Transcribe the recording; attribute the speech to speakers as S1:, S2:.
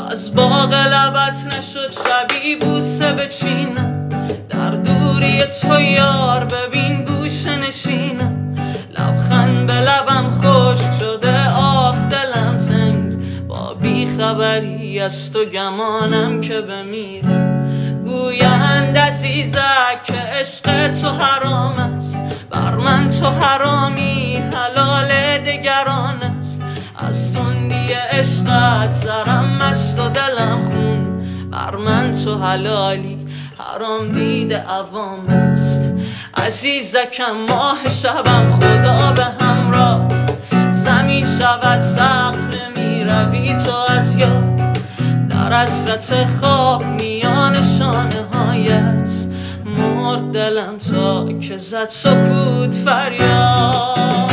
S1: از باغ لبت نشد شبی بوسه بچینم، در دوری تو یار ببین گوشه نشینم. لبخند به لبم خشک شده آخ دلم تنگ، با بیخبری از تو گمانم که بمیرم. گویند عزیزک که عشق تو حرام است، بر من تو حرامی حلال دگران است. از تندی عشقت سرم است و دلم خون، بر من تو حلالی حرام دید عوام است. عزیزکم ماه شبم خدا به همراه، زمین شود سقف نمی روی تو از یاد. در حسرت خواب میان شانه هایت مرد دلم تا که زد سکوت فریاد.